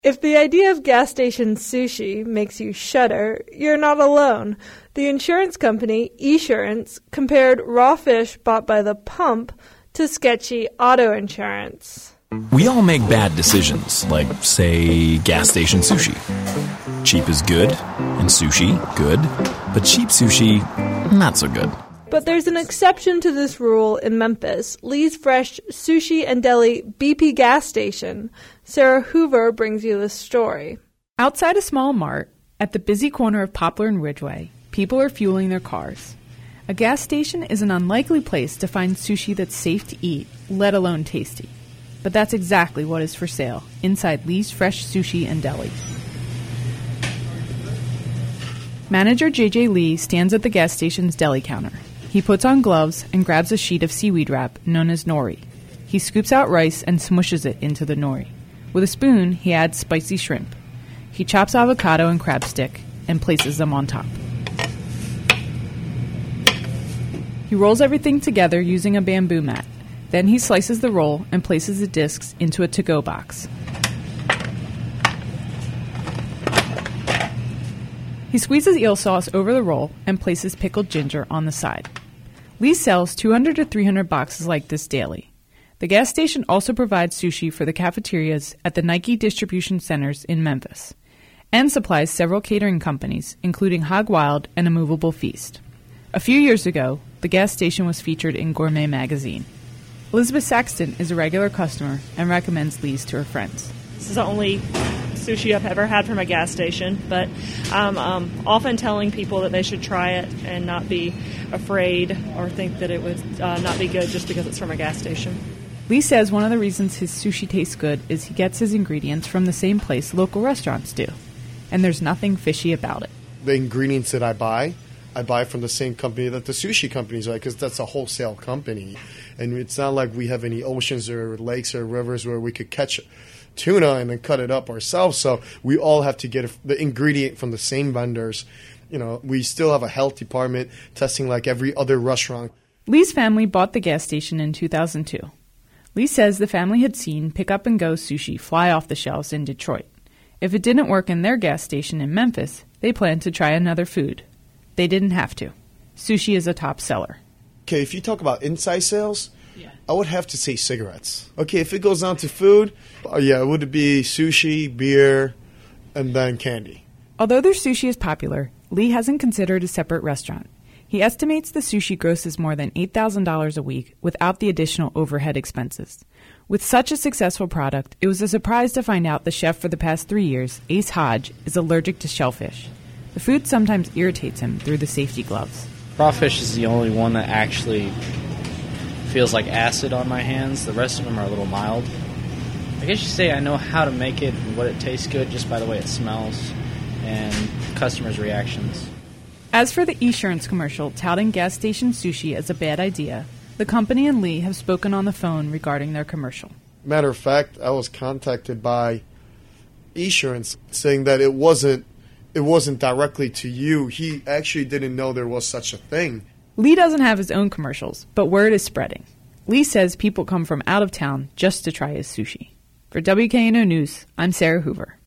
If the idea of gas station sushi makes you shudder, you're not alone. The insurance company, Esurance, compared raw fish bought by the pump to sketchy auto insurance. We all make bad decisions, like, say, gas station sushi. Cheap is good, and sushi, good, but cheap sushi, not so good. But there's an exception to this rule in Memphis, Lee's Fresh Sushi and Deli BP gas station. Sarah Hoover brings you this story. Outside a small mart, at the busy corner of Poplar and Ridgeway, people are fueling their cars. A gas station is an unlikely place to find sushi that's safe to eat, let alone tasty. But that's exactly what is for sale inside Lee's Fresh Sushi and Deli. Manager J.J. Lee stands at the gas station's deli counter. He puts on gloves and grabs a sheet of seaweed wrap known as nori. He scoops out rice and smushes it into the nori. With a spoon, he adds spicy shrimp. He chops avocado and crab stick and places them on top. He rolls everything together using a bamboo mat. Then he slices the roll and places the discs into a to-go box. He squeezes eel sauce over the roll and places pickled ginger on the side. Lee sells 200 to 300 boxes like this daily. The gas station also provides sushi for the cafeterias at the Nike distribution centers in Memphis and supplies several catering companies, including Hog Wild and A Movable Feast. A few years ago, the gas station was featured in Gourmet magazine. Elizabeth Saxton is a regular customer and recommends Lee's to her friends. This is the only sushi I've ever had from a gas station, but I'm often telling people that they should try it and not be afraid or think that it would not be good just because it's from a gas station. Lee says one of the reasons his sushi tastes good is he gets his ingredients from the same place local restaurants do, and there's nothing fishy about it. The ingredients that I buy from the same company that the sushi companies are, because that's a wholesale company. And it's not like we have any oceans or lakes or rivers where we could catch tuna and then cut it up ourselves. So we all have to get the ingredient from the same vendors. You know, we still have a health department testing like every other restaurant. Lee's family bought the gas station in 2002. Lee says the family had seen pick-up-and-go sushi fly off the shelves in Detroit. If it didn't work in their gas station in Memphis, they planned to try another food. They didn't have to. Sushi is a top seller. Okay, if you talk about inside sales, I would have to say cigarettes. Okay, if it goes down to food, it would be sushi, beer, and then candy. Although their sushi is popular, Lee hasn't considered a separate restaurant. He estimates the sushi grosses more than $8,000 a week without the additional overhead expenses. With such a successful product, it was a surprise to find out the chef for the past 3 years, Ace Hodge, is allergic to shellfish. The food sometimes irritates him through the safety gloves. Crawfish is the only one that actually feels like acid on my hands. The rest of them are a little mild. I guess you say I know how to make it and what it tastes good just by the way it smells and customers' reactions. As for the Esurance commercial touting gas station sushi as a bad idea, the company and Lee have spoken on the phone regarding their commercial. Matter of fact, I was contacted by Esurance saying that it wasn't directly to you. He actually didn't know there was such a thing. Lee doesn't have his own commercials, but word is spreading. Lee says people come from out of town just to try his sushi. For WKNO News, I'm Sarah Hoover.